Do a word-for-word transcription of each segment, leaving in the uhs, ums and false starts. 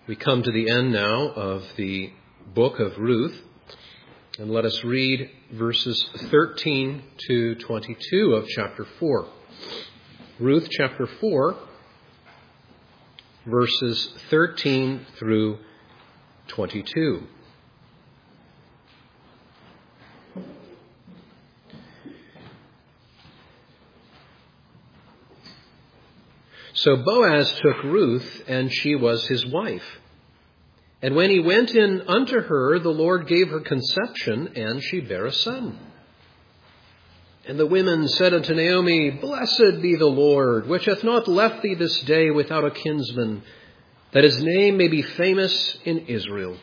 We come to the end now of the book of Ruth, and let us read verses thirteen to twenty-two of chapter four. Ruth chapter four, verses thirteen through twenty-two. So Boaz took Ruth, and she was his wife. And when he went in unto her, the Lord gave her conception, and she bare a son. And the women said unto Naomi, Blessed be the Lord, which hath not left thee this day without a kinsman, that his name may be famous in Israel.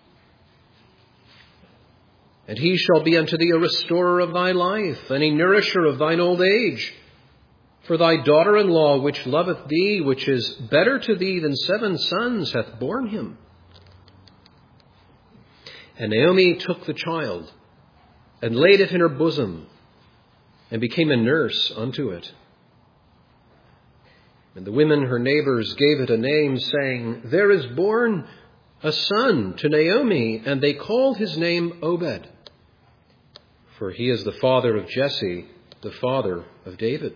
And he shall be unto thee a restorer of thy life, and a nourisher of thine old age. For thy daughter-in-law, which loveth thee, which is better to thee than seven sons, hath borne him. And Naomi took the child, and laid it in her bosom, and became a nurse unto it. And the women, her neighbors, gave it a name, saying, There is born a son to Naomi, and they called his name Obed. For he is the father of Jesse, the father of David.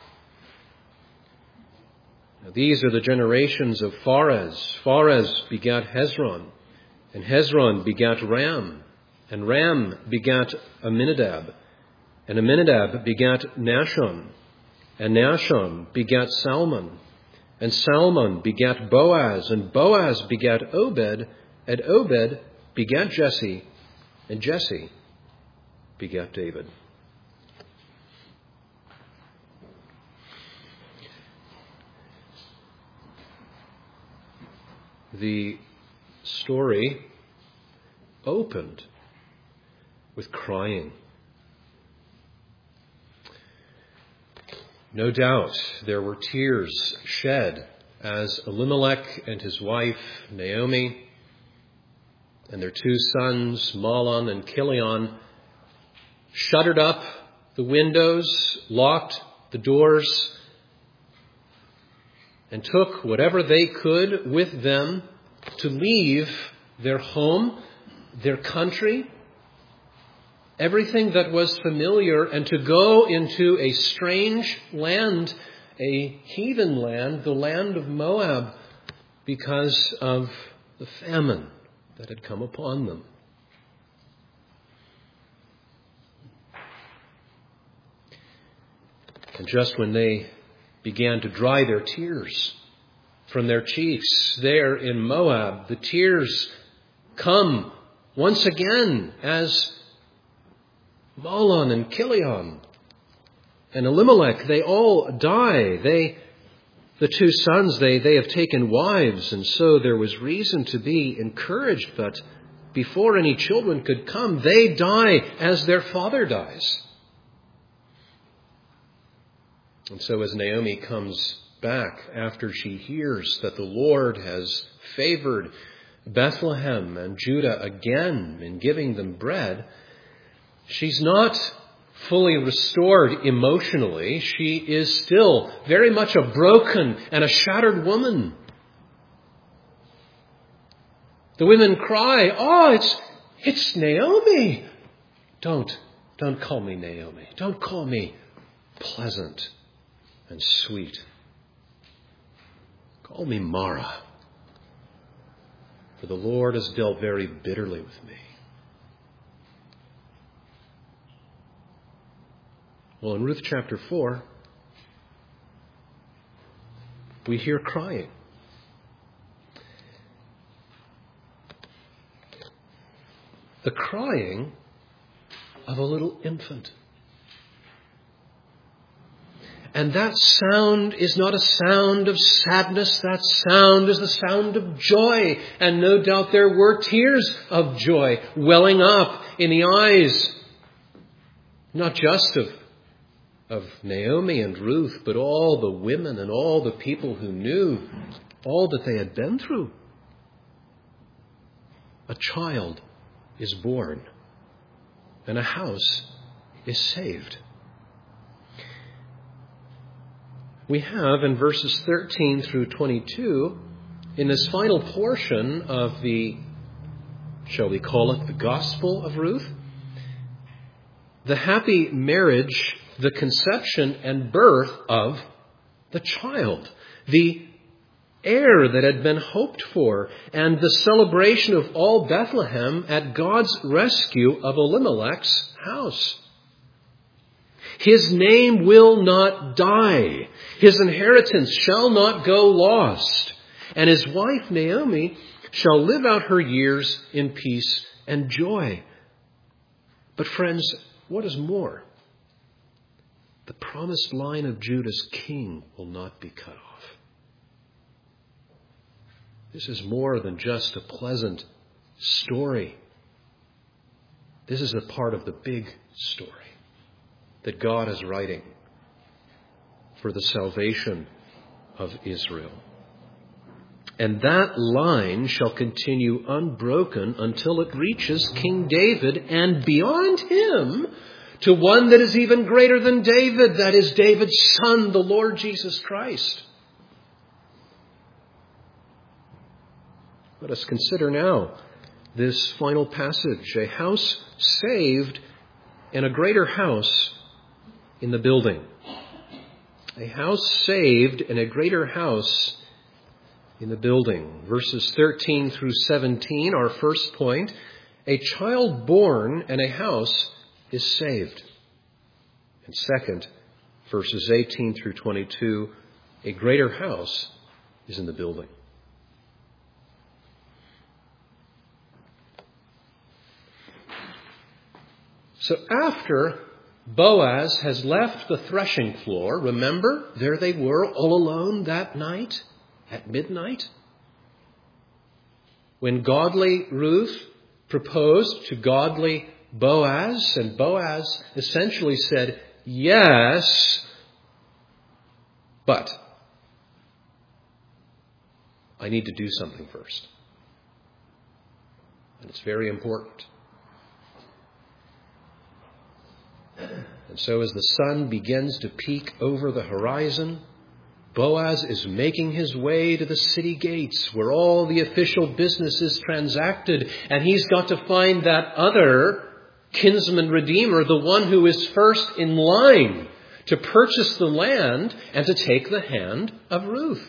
Now, these are the generations of Pharez. Pharez begat Hezron, and Hezron begat Ram, and Ram begat Amminadab, and Amminadab begat Nahshon, and Nahshon begat Salmon, and Salmon begat Boaz, and Boaz begat Obed, and Obed begat Jesse, and Jesse begat David. The story opened with crying. No doubt there were tears shed as Elimelech and his wife Naomi and their two sons Mahlon and Chilion shuttered up the windows, locked the doors, and took whatever they could with them to leave their home, their country, everything that was familiar, and to go into a strange land, a heathen land, the land of Moab, because of the famine that had come upon them. And just when they began to dry their tears from their cheeks there in Moab, the tears come once again as Mahlon and Chilion and Elimelech, they all die. They, the two sons, they, they have taken wives, and so there was reason to be encouraged, but before any children could come, they die as their father dies. And so as Naomi comes back after she hears that the Lord has favored Bethlehem and Judah again in giving them bread, she's not fully restored emotionally. She is still very much a broken and a shattered woman. The women cry, Oh, it's, it's Naomi. Don't, don't call me Naomi. Don't call me pleasant and sweet. Call me Mara, for the Lord has dealt very bitterly with me. Well, in Ruth chapter four, we hear crying. The crying of a little infant. And that sound is not a sound of sadness. That sound is the sound of joy. And no doubt there were tears of joy welling up in the eyes, not just of, of Naomi and Ruth, but all the women and all the people who knew all that they had been through. A child is born, and a house is saved. We have in verses thirteen through twenty-two in this final portion of the, shall we call it, the Gospel of Ruth, the happy marriage, the conception and birth of the child, the heir that had been hoped for, and the celebration of all Bethlehem at God's rescue of Elimelech's house. His name will not die. His inheritance shall not go lost. And his wife Naomi shall live out her years in peace and joy. But friends, what is more? The promised line of Judah's king will not be cut off. This is more than just a pleasant story. This is a part of the big story that God is writing for the salvation of Israel. And that line shall continue unbroken until it reaches King David and beyond him to one that is even greater than David, that is David's son, the Lord Jesus Christ. Let us consider now this final passage, a house saved and a greater house in the building. A house saved and a greater house in the building. Verses thirteen through seventeen, our first point. A child born and a house is saved. And second, verses eighteen through twenty-two, a greater house is in the building. So after Boaz has left the threshing floor, remember, there they were all alone that night at midnight, when godly Ruth proposed to godly Boaz, and Boaz essentially said, yes, but I need to do something first. And it's very important. And so as the sun begins to peek over the horizon, Boaz is making his way to the city gates where all the official business is transacted. And he's got to find that other kinsman redeemer, the one who is first in line to purchase the land and to take the hand of Ruth.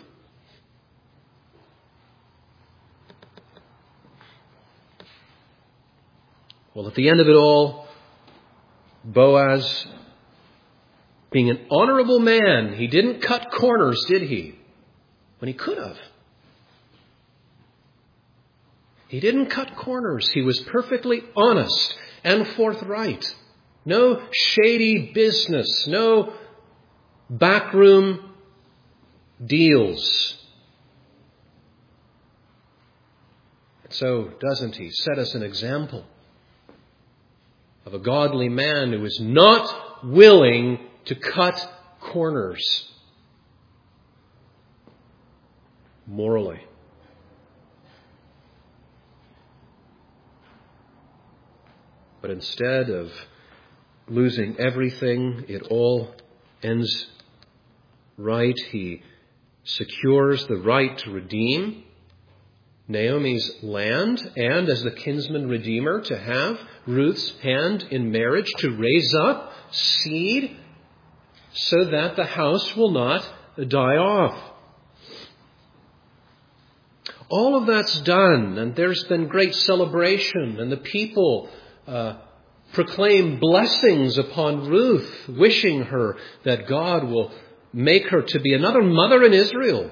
Well, at the end of it all, Boaz, being an honorable man, he didn't cut corners, did he? When he could have. He didn't cut corners. He was perfectly honest and forthright. No shady business, no backroom deals. So, doesn't he set us an example of a godly man who is not willing to cut corners morally? But instead of losing everything, it all ends right. He secures the right to redeem Naomi's land, and as the kinsman redeemer to have Ruth's hand in marriage to raise up seed so that the house will not die off. All of that's done, and there's been great celebration, and the people uh, proclaim blessings upon Ruth, wishing her that God will make her to be another mother in Israel.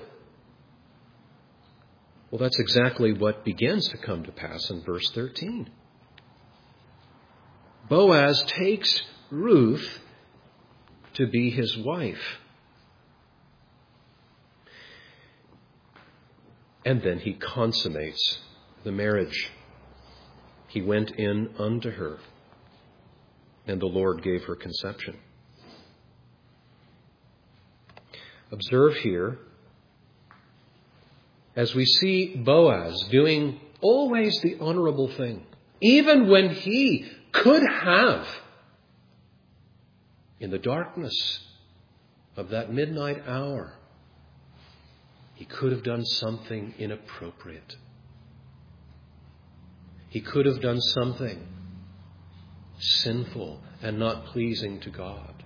Well, that's exactly what begins to come to pass in verse thirteen. Boaz takes Ruth to be his wife. And then he consummates the marriage. He went in unto her, and the Lord gave her conception. Observe here, as we see Boaz doing always the honorable thing, even when he could have, in the darkness of that midnight hour, he could have done something inappropriate. He could have done something sinful and not pleasing to God.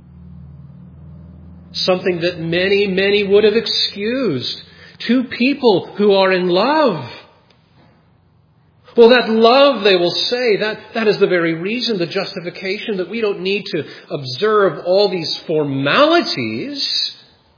Something that many, many would have excused. Two people who are in love. Well, that love, they will say, that, that is the very reason, the justification, that we don't need to observe all these formalities,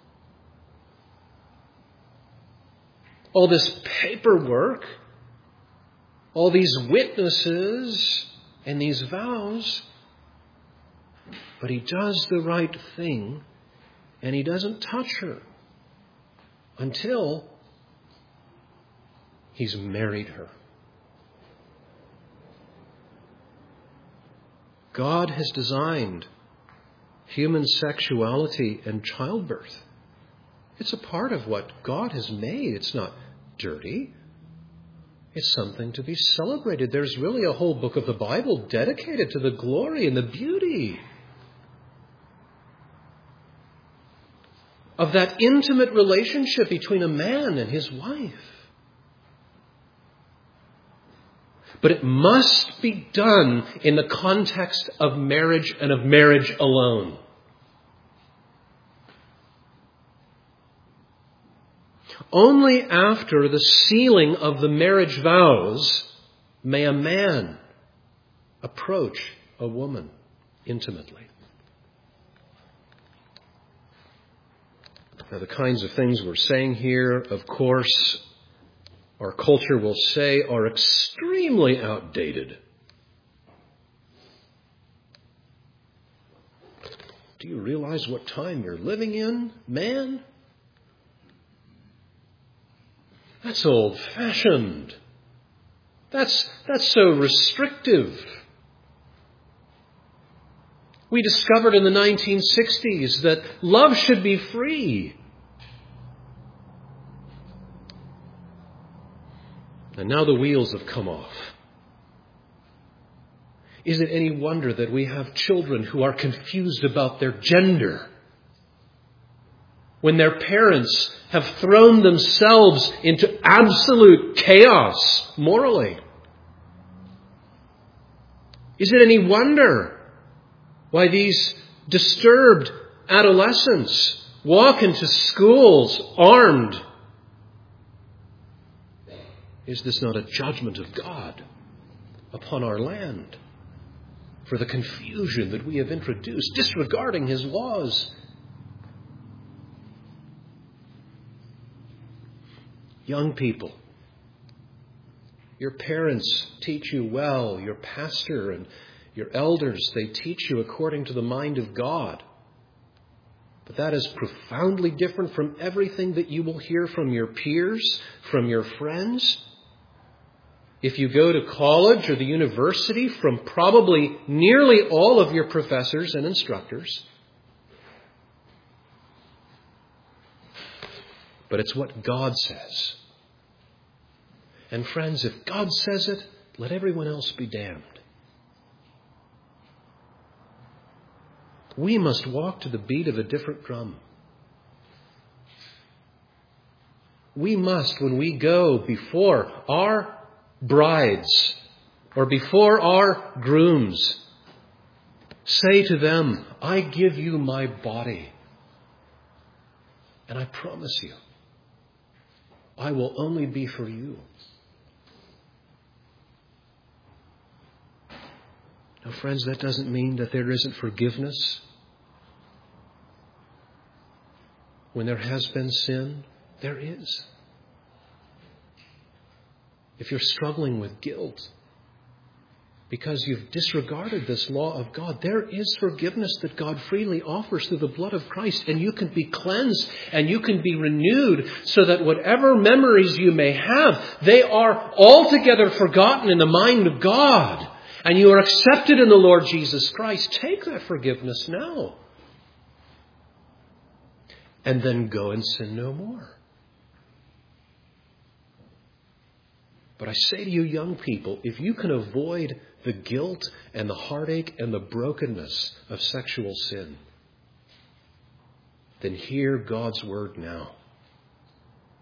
all this paperwork, all these witnesses and these vows. But he does the right thing, and he doesn't touch her until he's married her. God has designed human sexuality and childbirth. It's a part of what God has made. It's not dirty. It's something to be celebrated. There's really a whole book of the Bible dedicated to the glory and the beauty of that intimate relationship between a man and his wife. But it must be done in the context of marriage and of marriage alone. Only after the sealing of the marriage vows may a man approach a woman intimately. Now, the kinds of things we're saying here, of course, our culture will say are extremely outdated. Do you realize what time you're living in, man? That's old-fashioned. That's, that's so restrictive. We discovered in the nineteen sixties that love should be free. And now the wheels have come off. Is it any wonder that we have children who are confused about their gender when their parents have thrown themselves into absolute chaos morally? Is it any wonder why these disturbed adolescents walk into schools armed? Is this not a judgment of God upon our land for the confusion that we have introduced, disregarding his laws? Young people, your parents teach you well, your pastor and your elders, they teach you according to the mind of God. But that is profoundly different from everything that you will hear from your peers, from your friends. If you go to college or the university, from probably nearly all of your professors and instructors. But it's what God says. And friends, if God says it, let everyone else be damned. We must walk to the beat of a different drum. We must, when we go before our brides or before our grooms, say to them, I give you my body. And I promise you, I will only be for you. Now, friends, that doesn't mean that there isn't forgiveness when there has been sin. There is. If you're struggling with guilt because you've disregarded this law of God, there is forgiveness that God freely offers through the blood of Christ, and you can be cleansed and you can be renewed so that whatever memories you may have, they are altogether forgotten in the mind of God, and you are accepted in the Lord Jesus Christ. Take that forgiveness now and then go and sin no more. But I say to you, young people, if you can avoid the guilt and the heartache and the brokenness of sexual sin, then hear God's word now.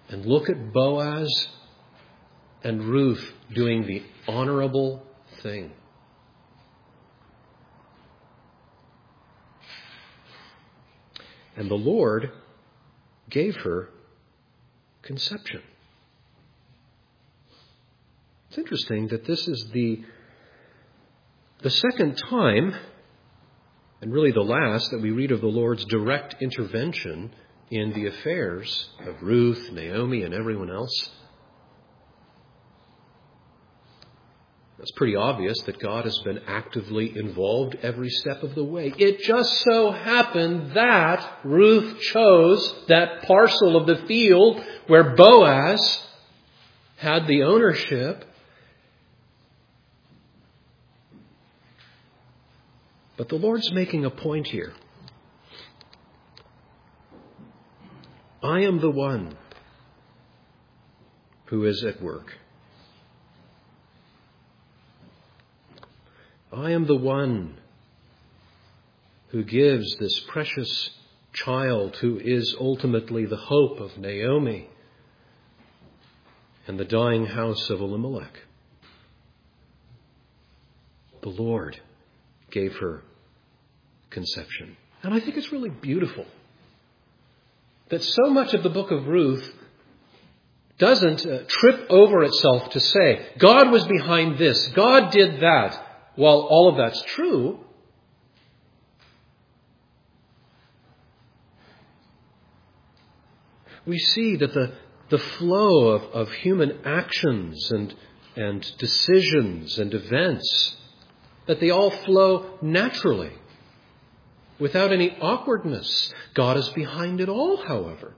And look at Boaz and Ruth doing the honorable thing. And the Lord gave her conception. It's interesting that this is the, the second time, and really the last, that we read of the Lord's direct intervention in the affairs of Ruth, Naomi, and everyone else. It's pretty obvious that God has been actively involved every step of the way. It just so happened that Ruth chose that parcel of the field where Boaz had the ownership. But the Lord's making a point here. I am the one who is at work. I am the one who gives this precious child who is ultimately the hope of Naomi and the dying house of Elimelech. The Lord gave her conception. And I think it's really beautiful that so much of the book of Ruth doesn't uh, trip over itself to say, God was behind this, God did that. While all of that's true, we see that the, the flow of, of human actions and, and decisions and events, that they all flow naturally, without any awkwardness. God is behind it all, however.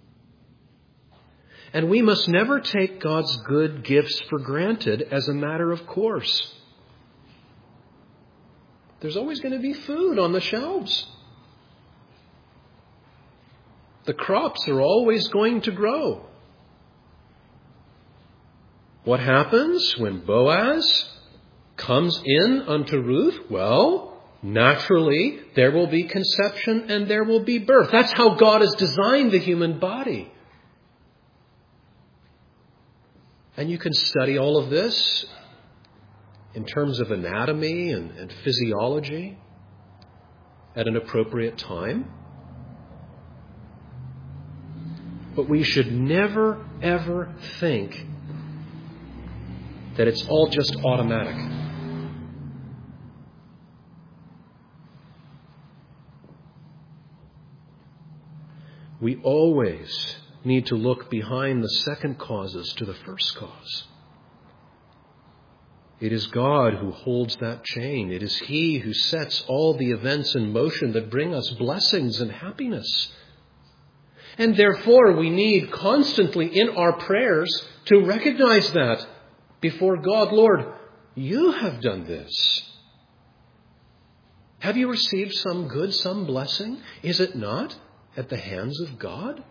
And we must never take God's good gifts for granted as a matter of course. There's always going to be food on the shelves. The crops are always going to grow. What happens when Boaz comes in unto Ruth? Well, naturally, there will be conception and there will be birth. That's how God has designed the human body. And you can study all of this in terms of anatomy and, and physiology at an appropriate time. But we should never, ever think that it's all just automatic. We always need to look behind the second causes to the first cause. It is God who holds that chain. It is He who sets all the events in motion that bring us blessings and happiness. And therefore, we need constantly in our prayers to recognize that before God. Lord, you have done this. Have you received some good, some blessing? Is it not at the hands of God?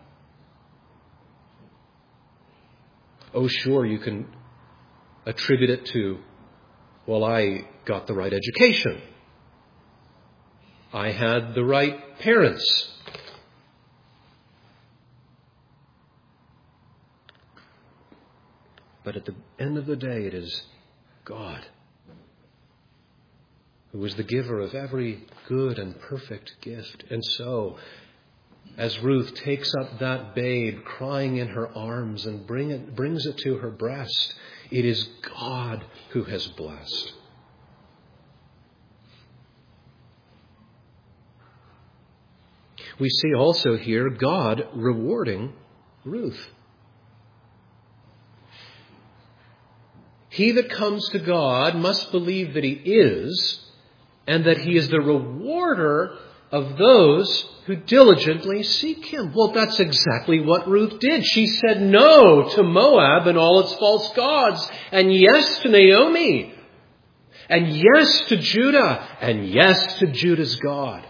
Oh, sure, you can attribute it to, well, I got the right education. I had the right parents. But at the end of the day, it is God who is the giver of every good and perfect gift. And so, as Ruth takes up that babe crying in her arms and bring it, brings it to her breast, it is God who has blessed. We see also here God rewarding Ruth. He that comes to God must believe that He is, and that He is the rewarder of those who diligently seek Him. Well, that's exactly what Ruth did. She said no to Moab and all its false gods, and yes to Naomi, and yes to Judah, and yes to Judah's God.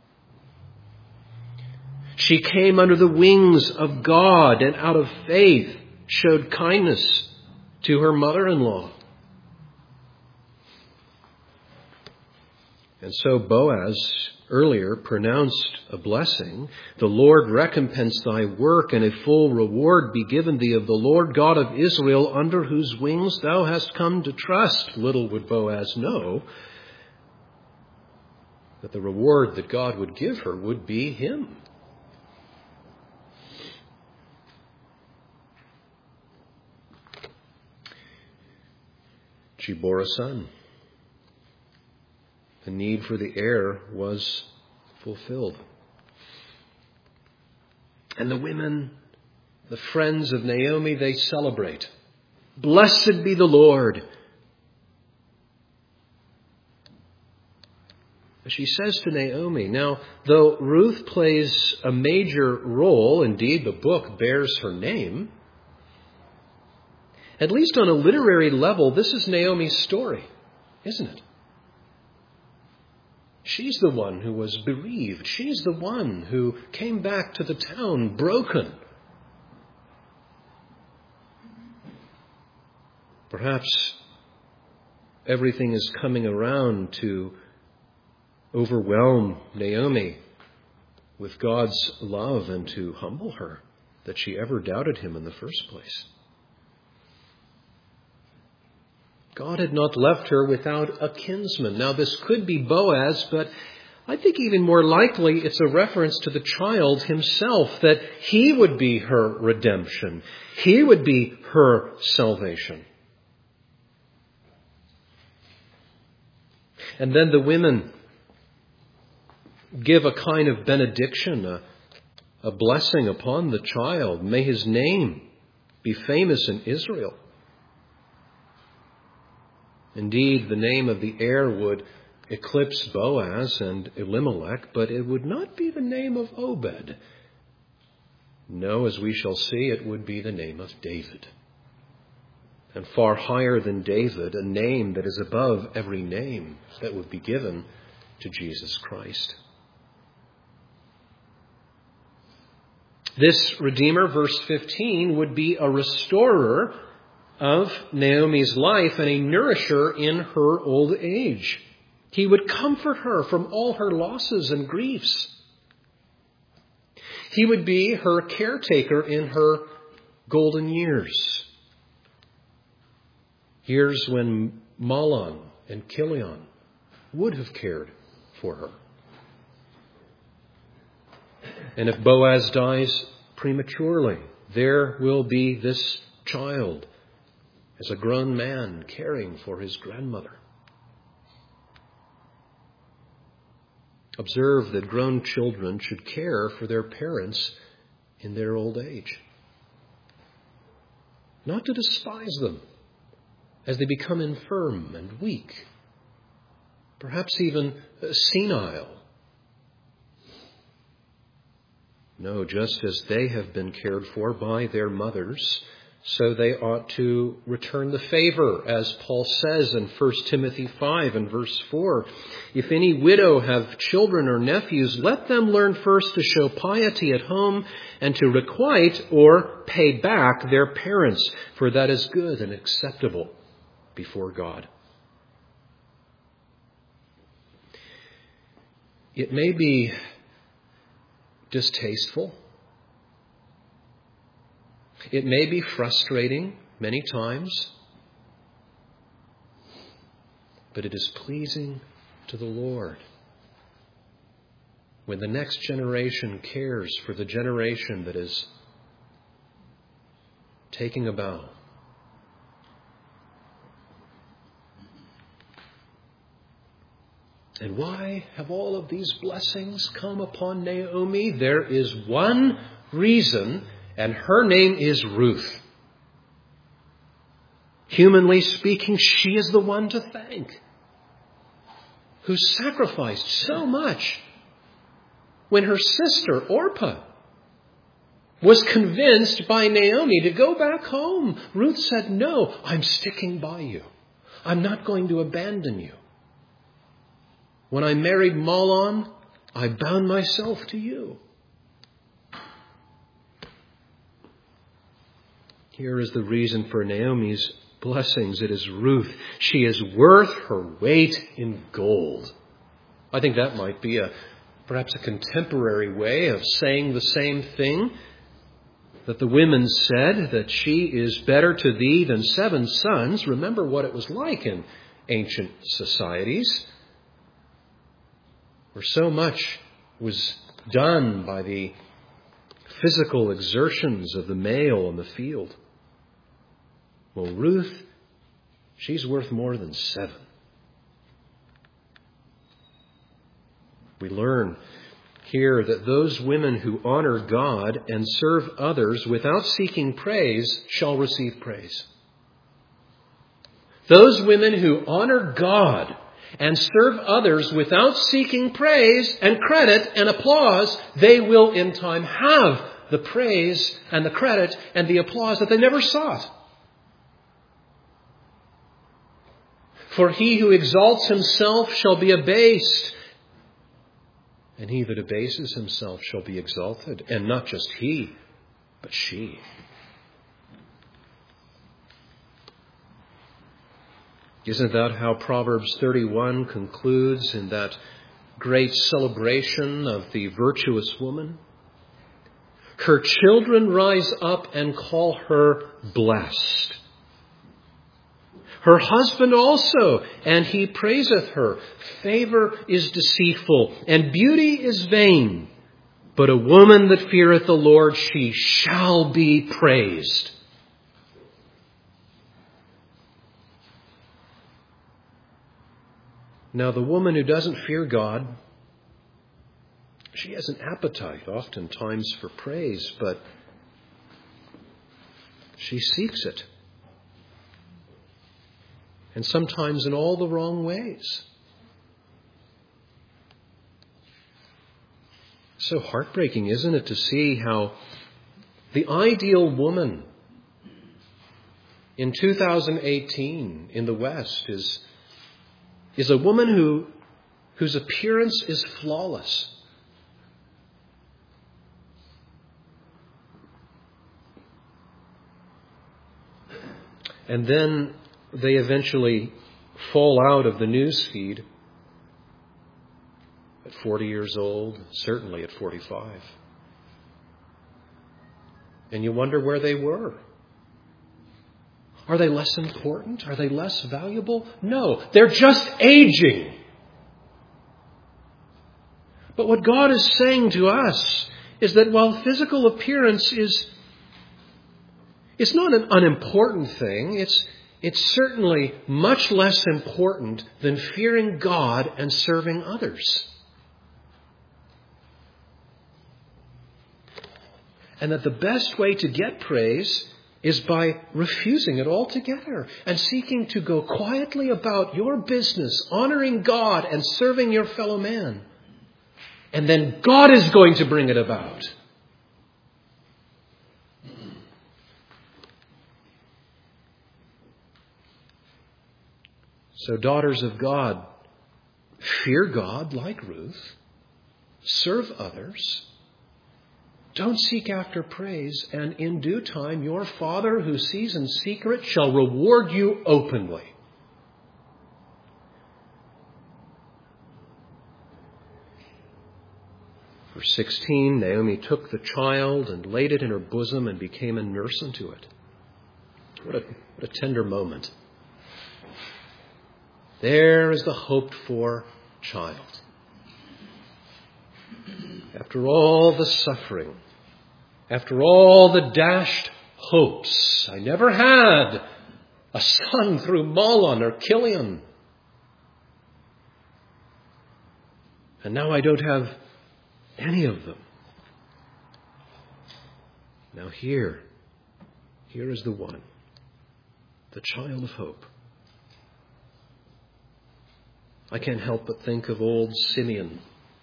She came under the wings of God and out of faith showed kindness to her mother-in-law. And so Boaz earlier pronounced a blessing. The Lord recompense thy work, and a full reward be given thee of the Lord God of Israel, under whose wings thou hast come to trust. Little would Boaz know that the reward that God would give her would be him. She bore a son. The need for the heir was fulfilled. And the women, the friends of Naomi, they celebrate. Blessed be the Lord. She says to Naomi, now, though Ruth plays a major role, indeed the book bears her name, at least on a literary level, this is Naomi's story, isn't it? She's the one who was bereaved. She's the one who came back to the town broken. Perhaps everything is coming around to overwhelm Naomi with God's love and to humble her that she ever doubted him in the first place. God had not left her without a kinsman. Now, this could be Boaz, but I think even more likely it's a reference to the child himself, that he would be her redemption. He would be her salvation. And then the women give a kind of benediction, a, a blessing upon the child. May his name be famous in Israel. Indeed, the name of the heir would eclipse Boaz and Elimelech, but it would not be the name of Obed. No, as we shall see, it would be the name of David. And far higher than David, a name that is above every name that would be given to Jesus Christ. This Redeemer, verse fifteen, would be a restorer of Naomi's life and a nourisher in her old age. He would comfort her from all her losses and griefs. He would be her caretaker in her golden years. Years when Mahlon and Chilion would have cared for her. And if Boaz dies prematurely, there will be this child as a grown man caring for his grandmother. Observe that grown children should care for their parents in their old age. Not to despise them as they become infirm and weak, perhaps even senile. No, just as they have been cared for by their mothers, so they ought to return the favor, as Paul says in First Timothy five and verse four. If any widow have children or nephews, let them learn first to show piety at home and to requite or pay back their parents, for that is good and acceptable before God. It may be distasteful. It may be frustrating many times, but it is pleasing to the Lord when the next generation cares for the generation that is taking a bow. And why have all of these blessings come upon Naomi? There is one reason, and her name is Ruth. Humanly speaking, she is the one to thank, who sacrificed so much. When her sister, Orpah, was convinced by Naomi to go back home, Ruth said, "No, I'm sticking by you. I'm not going to abandon you. When I married Mahlon, I bound myself to you." Here is the reason for Naomi's blessings. It is Ruth. She is worth her weight in gold. I think that might be a perhaps a contemporary way of saying the same thing that the women said, that she is better to thee than seven sons. Remember what it was like in ancient societies, where so much was done by the physical exertions of the male in the field. Well, Ruth, she's worth more than seven. We learn here that those women who honor God and serve others without seeking praise shall receive praise. Those women who honor God and serve others without seeking praise and credit and applause, they will in time have the praise and the credit and the applause that they never sought. For he who exalts himself shall be abased, and he that abases himself shall be exalted. And not just he, but she. Isn't that how Proverbs thirty-one concludes in that great celebration of the virtuous woman? Her children rise up and call her blessed. Her husband also, and he praiseth her. Favor is deceitful, and beauty is vain. But a woman that feareth the Lord, she shall be praised. Now, the woman who doesn't fear God, she has an appetite oftentimes for praise, but she seeks it. And sometimes in all the wrong ways. So heartbreaking, isn't it, to see how the ideal woman in two thousand eighteen in the West is, is a woman who, whose appearance is flawless. And then they eventually fall out of the news feed at forty years old, certainly at forty-five. And you wonder where they were. Are they less important? Are they less valuable? No, they're just aging. But what God is saying to us is that while physical appearance is, is not an unimportant thing, it's It's certainly much less important than fearing God and serving others. And that the best way to get praise is by refusing it altogether and seeking to go quietly about your business, honoring God and serving your fellow man. And then God is going to bring it about. So, daughters of God, fear God like Ruth. Serve others. Don't seek after praise. And in due time, your Father who sees in secret shall reward you openly. Verse sixteen, Naomi took the child and laid it in her bosom and became a nurse unto it. What a, what a tender moment. There is the hoped-for child. After all the suffering, after all the dashed hopes, I never had a son through Mahlon or Chilion. And now I don't have any of them. Now here, here is the one, the child of hope. I can't help but think of old Simeon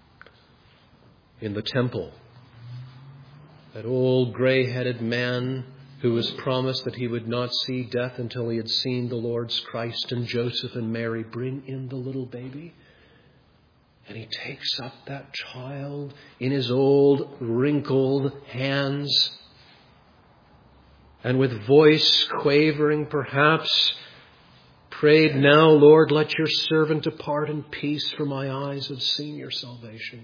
in the temple. That old gray-headed man who was promised that he would not see death until he had seen the Lord's Christ, and Joseph and Mary bring in the little baby. And he takes up that child in his old wrinkled hands, and with voice quavering perhaps, prayed, "Now, Lord, let your servant depart in peace, for my eyes have seen your salvation."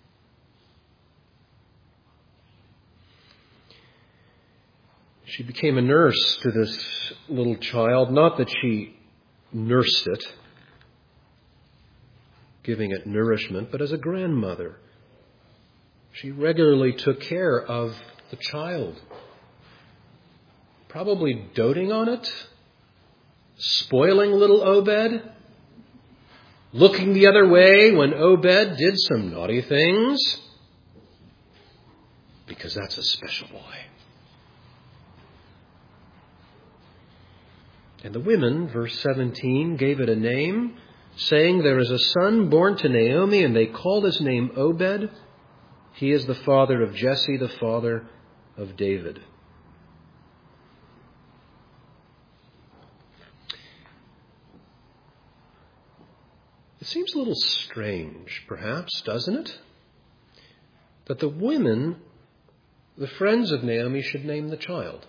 She became a nurse to this little child, not that she nursed it, giving it nourishment, but as a grandmother. She regularly took care of the child, probably doting on it, spoiling little Obed, looking the other way when Obed did some naughty things, because that's a special boy. And the women, verse seventeen, gave it a name, saying, "There is a son born to Naomi, and they called his name Obed. He is the father of Jesse, the father of David." It seems a little strange, perhaps, doesn't it? That the women, the friends of Naomi, should name the child.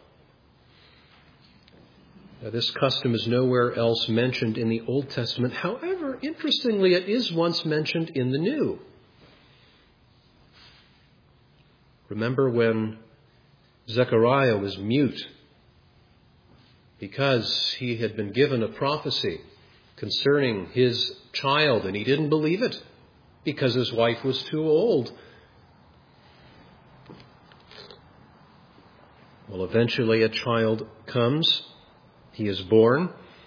Now, this custom is nowhere else mentioned in the Old Testament. However, interestingly, it is once mentioned in the New. Remember when Zechariah was mute because he had been given a prophecy concerning his child, and he didn't believe it because his wife was too old. Well, eventually a child comes. He is born.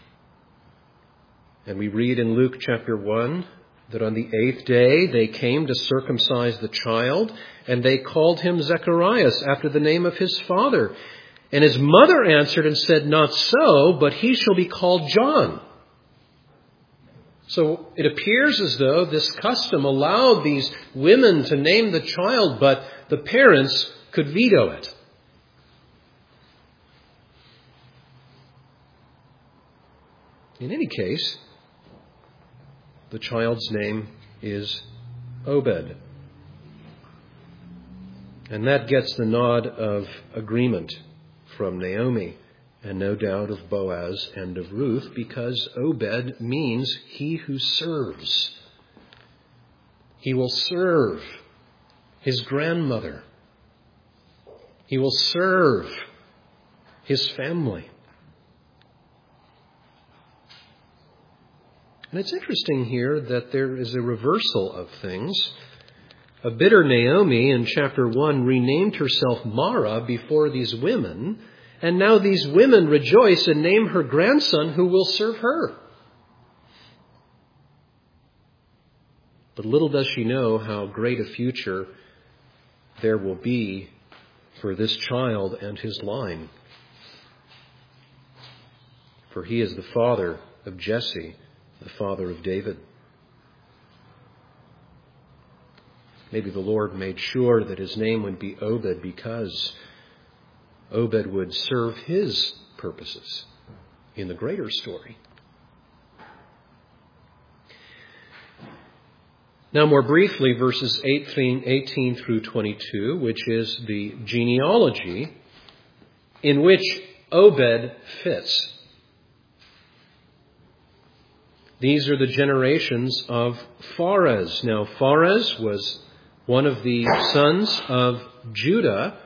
And we read in Luke chapter one that on the eighth day they came to circumcise the child, and they called him Zacharias after the name of his father. And his mother answered and said, "Not so, but he shall be called John." So it appears as though this custom allowed these women to name the child, but the parents could veto it. In any case, the child's name is Obed. And that gets the nod of agreement from Naomi, and no doubt of Boaz and of Ruth, because Obed means he who serves. He will serve his grandmother. He will serve his family. And it's interesting here that there is a reversal of things. A bitter Naomi in chapter one renamed herself Mara before these women, and now these women rejoice and name her grandson who will serve her. But little does she know how great a future there will be for this child and his line. For he is the father of Jesse, the father of David. Maybe the Lord made sure that his name would be Obed because Obed would serve his purposes in the greater story. Now, more briefly, verses eighteen through twenty-two, which is the genealogy in which Obed fits. These are the generations of Pharez. Now, Pharez was one of the sons of Judah.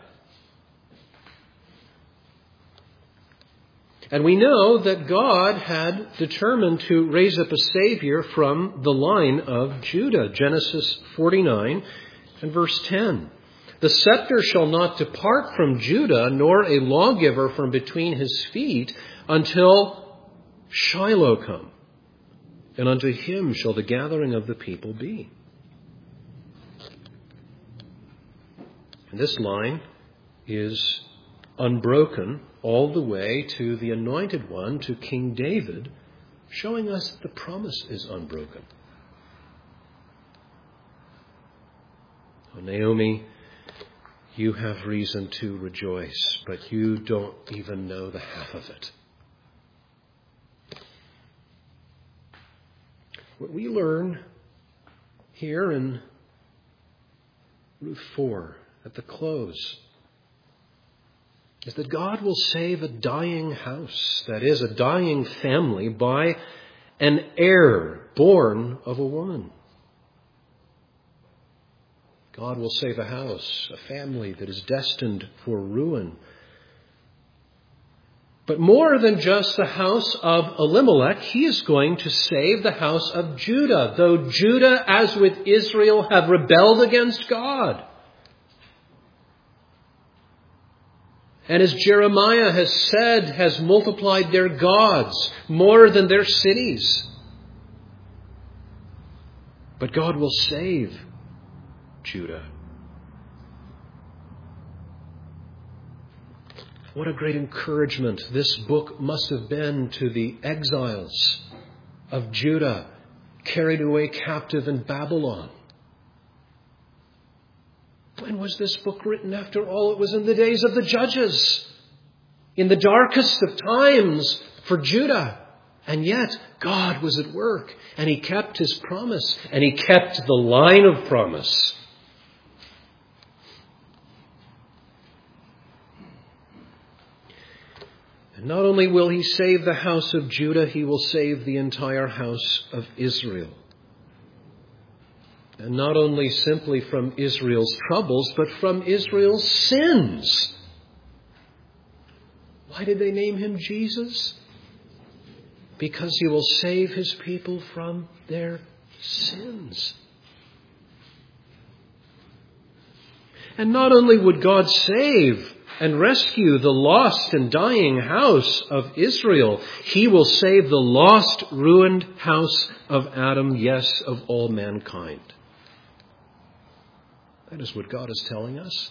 And we know that God had determined to raise up a Savior from the line of Judah. Genesis forty-nine and verse ten. "The scepter shall not depart from Judah, nor a lawgiver from between his feet, until Shiloh come. And unto him shall the gathering of the people be." And this line is unbroken all the way to the Anointed One, to King David, showing us that the promise is unbroken. Oh, Naomi, you have reason to rejoice, but you don't even know the half of it. What we learn here in Ruth four, at the close, is that God will save a dying house, that is, a dying family, by an heir born of a woman. God will save a house, a family that is destined for ruin. But more than just the house of Elimelech, he is going to save the house of Judah, though Judah, as with Israel, have rebelled against God. And as Jeremiah has said, has multiplied their gods more than their cities. But God will save Judah. What a great encouragement this book must have been to the exiles of Judah, carried away captive in Babylon. When was this book written? After all, it was in the days of the judges, in the darkest of times for Judah. And yet, God was at work, and he kept his promise, and he kept the line of promise. And not only will he save the house of Judah, he will save the entire house of Israel. And not only simply from Israel's troubles, but from Israel's sins. Why did they name him Jesus? Because he will save his people from their sins. And not only would God save and rescue the lost and dying house of Israel, he will save the lost, ruined house of Adam, yes, of all mankind. That is what God is telling us.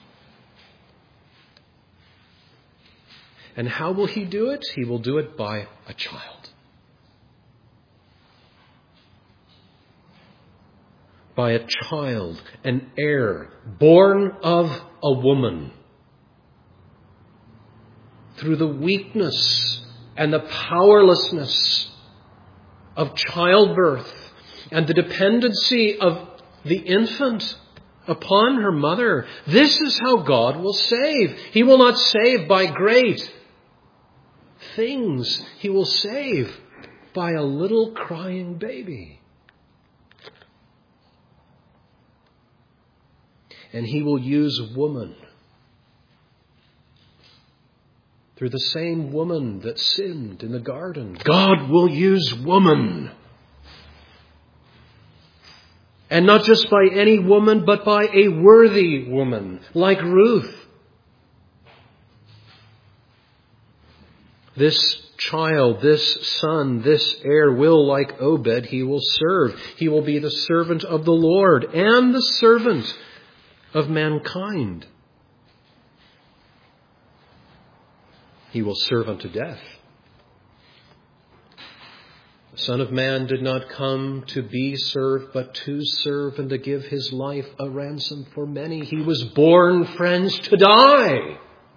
And how will he do it? He will do it by a child. By a child, an heir, born of a woman. Through the weakness and the powerlessness of childbirth and the dependency of the infant upon her mother. This is how God will save. He will not save by great things. He will save by a little crying baby. And he will use woman. Through the same woman that sinned in the garden. God will use woman. And not just by any woman, but by a worthy woman, like Ruth. This child, this son, this heir will, like Obed, he will serve. He will be the servant of the Lord and the servant of mankind. He will serve unto death. The Son of Man did not come to be served, but to serve and to give his life a ransom for many. He was born, friends, to die.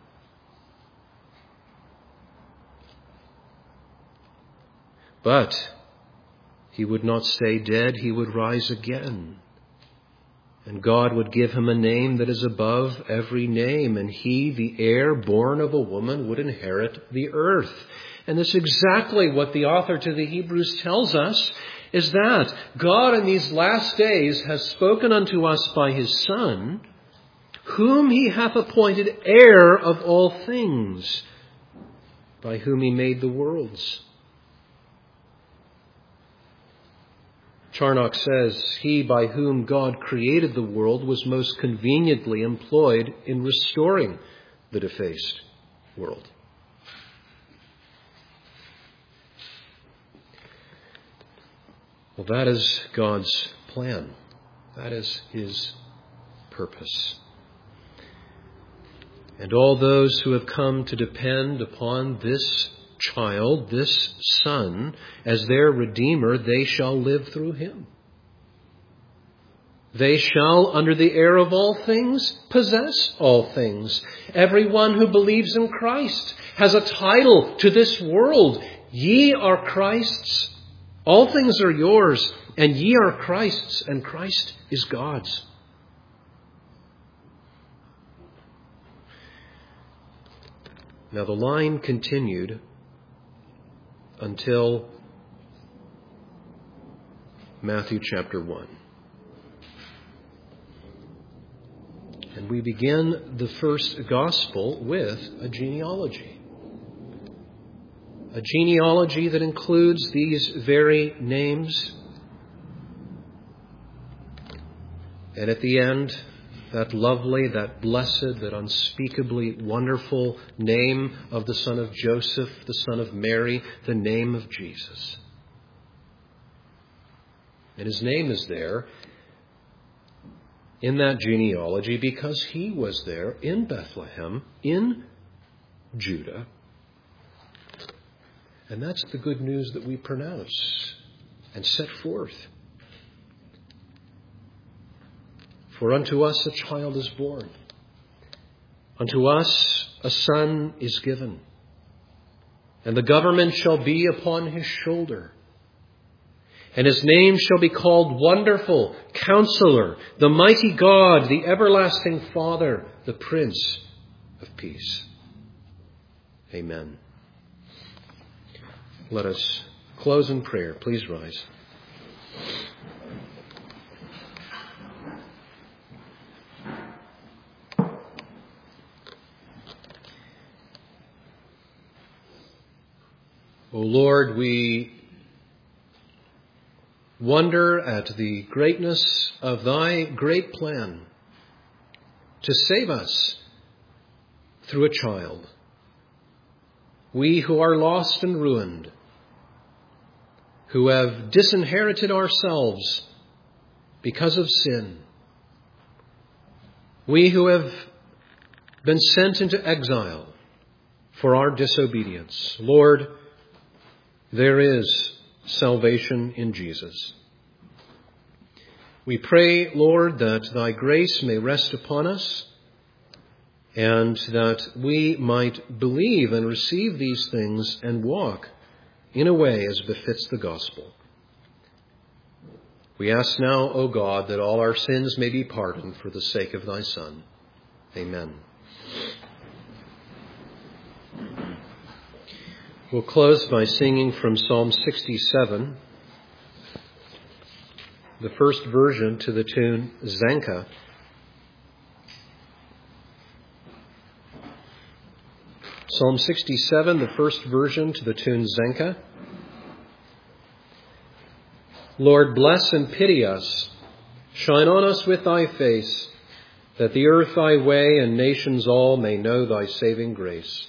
But he would not stay dead. He would rise again. And God would give him a name that is above every name. And he, the heir born of a woman, would inherit the earth. And this is exactly what the author to the Hebrews tells us, is that God in these last days has spoken unto us by his Son, whom he hath appointed heir of all things, by whom he made the worlds. Charnock says, he by whom God created the world was most conveniently employed in restoring the defaced world. Well, that is God's plan. That is his purpose. And all those who have come to depend upon this child, this son, as their Redeemer, they shall live through him. They shall, under the heir of all things, possess all things. Everyone who believes in Christ has a title to this world. Ye are Christ's. All things are yours, and ye are Christ's, and Christ is God's. Now the line continued until Matthew chapter one. And we begin the first gospel with a genealogy. A genealogy that includes these very names. And at the end, that lovely, that blessed, that unspeakably wonderful name of the son of Joseph, the son of Mary, the name of Jesus. And his name is there in that genealogy because he was there in Bethlehem, in Judah. And that's the good news that we pronounce and set forth. For unto us a child is born. Unto us a son is given. And the government shall be upon his shoulder. And his name shall be called Wonderful, Counselor, the Mighty God, the Everlasting Father, the Prince of Peace. Amen. Let us close in prayer. Please rise. O Lord, we wonder at the greatness of thy great plan to save us through a child. We who are lost and ruined, who have disinherited ourselves because of sin. We who have been sent into exile for our disobedience. Lord, there is salvation in Jesus. We pray, Lord, that thy grace may rest upon us and that we might believe and receive these things and walk in a way as befits the gospel. We ask now, O God, that all our sins may be pardoned for the sake of thy Son. Amen. We'll close by singing from Psalm sixty-seven, the first version to the tune Zanka. Psalm sixty-seven, the first version to the tune Zanka. Lord, bless and pity us. Shine on us with thy face, that the earth thy way and nations all may know thy saving grace.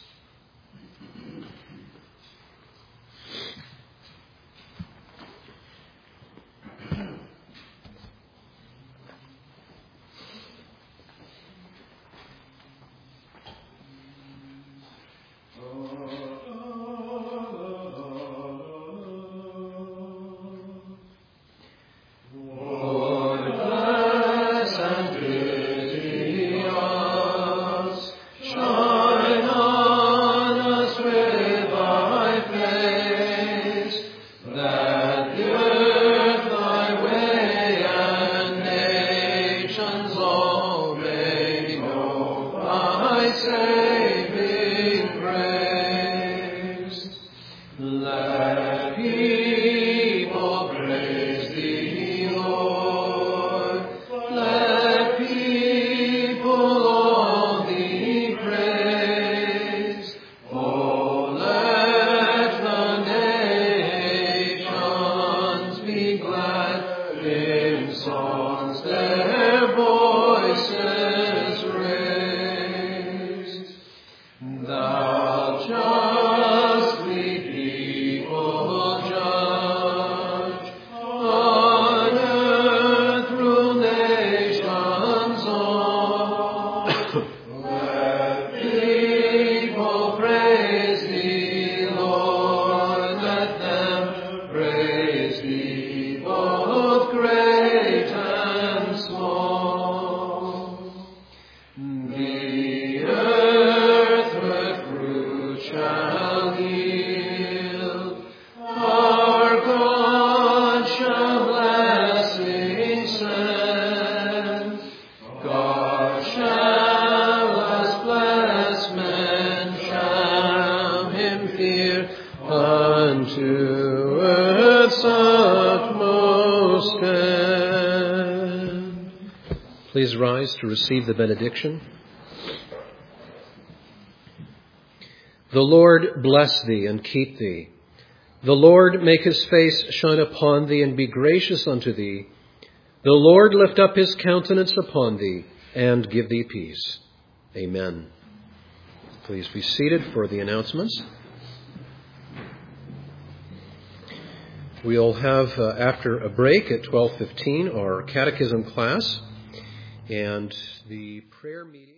The earth with Please rise to receive the benediction. The Lord bless thee and keep thee. The Lord make his face shine upon thee and be gracious unto thee. The Lord lift up his countenance upon thee and give thee peace. Amen. Please be seated for the announcements. We'll have, uh, after a break at twelve fifteen, our catechism class and the prayer meeting.